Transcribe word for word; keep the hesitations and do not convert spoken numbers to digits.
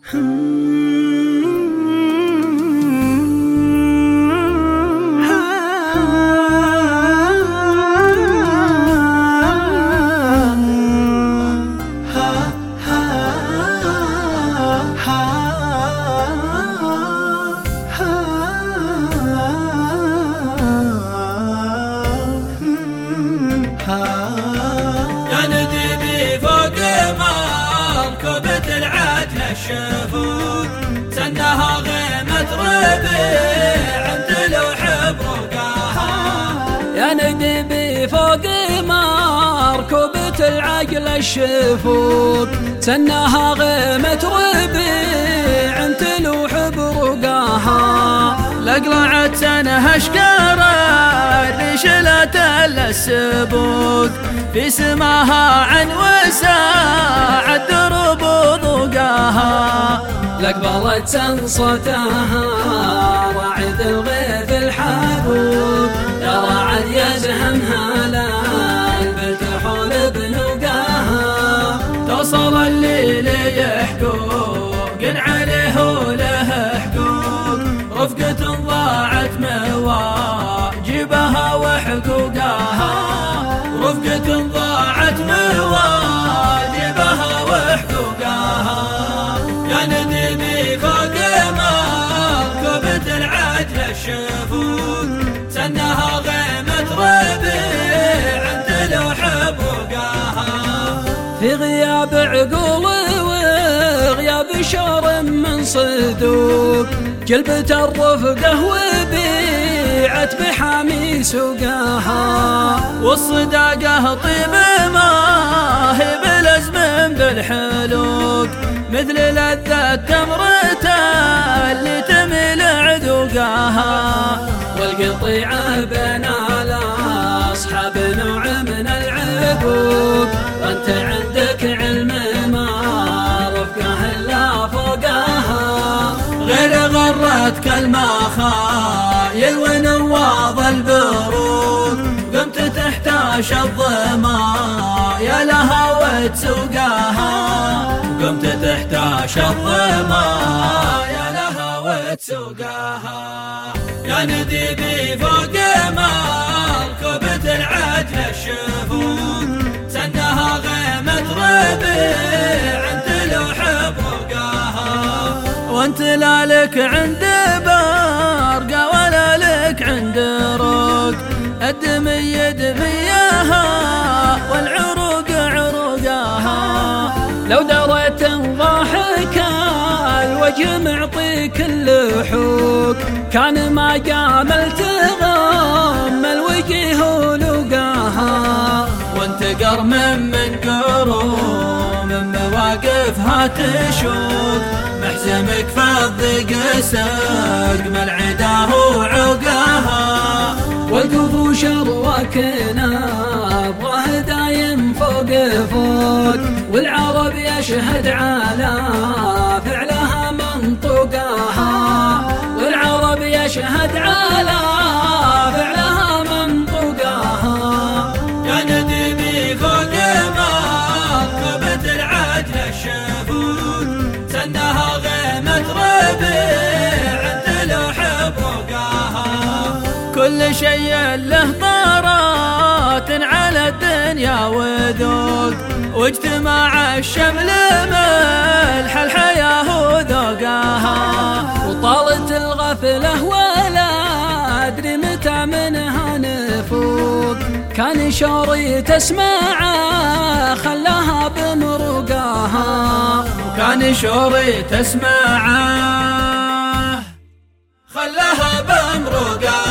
يا ندبي فوق مركبة العدل الشفوق، سنها غيمة ربيع تلوح برقاها. يا ندبي فوق مركبة العقل الشفوق، سنها غيمة ربيع تلوح برقاها. لقلعت سنها اشقرا رشلت السبوق، في سماها عن وساع الدرب ضوقاها. لقبلت صوتها راعد الغيث الحبوب، يا راعد يزهمها للبلتحول بنوقاها. توصل الليل يحقوق عليه وله حقوق، رفقة ضاعت مواجبها وحقوقها. رفقة ضاعت مواجبها وحقوقها. يا ندبي فوق مركبة العدل الشفوق، سنها غيمة ربيع تلوح بوقاها. في غياب عقول وغياب شر من صدوق، جلبت الرفقه وبيعت بحامي سوقاها. والصداقه طيب ما هي بلزم بالحلوق، مثل لذة تمرته اللي تميل عذوقاها. والقطيعه بين الاصحاب نوع من العقوق، وانت عندك علم ما رفقه الا فوقاها. غير غرتك المخايل ونواض البروق، قمت تحتاش الظما يا لها وتسوقاها. قمت تحتاش الظما يا لها وتسوقاها. يا ندبي فوق مركبة العدل الشفوق، سنها غيمة ربيع تلوح بروقاها. وانت لا لك عند برقة ولا لك عند روق، الدمي دميها والعروق عروقاها. لو دريت ضاحك الوجه معطيك اللحوق، كان ما قاملت غم الوجه ولقاها. وانتقر من من قروم من مواقفها تشوق، محزمك فضق سقم العدا وعقاها. والقفوش رواكنا ابغاه دايم فوق فوق، والعرب يشهد على فعلها منطقاها. والعرب يشهد على فعلها منطقاها. يا ندبي فوق مركبة العدل الشفوق، سنها غيمة ربيع تلوح بروقاها. كل شيء له طارات على الدنيا وذوق، واجتماع الشمل ملح الحياة وذوقاها. وطالت الغفلة ولا أدري متى منها نفوق، كان شوري تسمعه خلاها بمرقاها. وكان شوري تسمعه خلاها بمرقاها.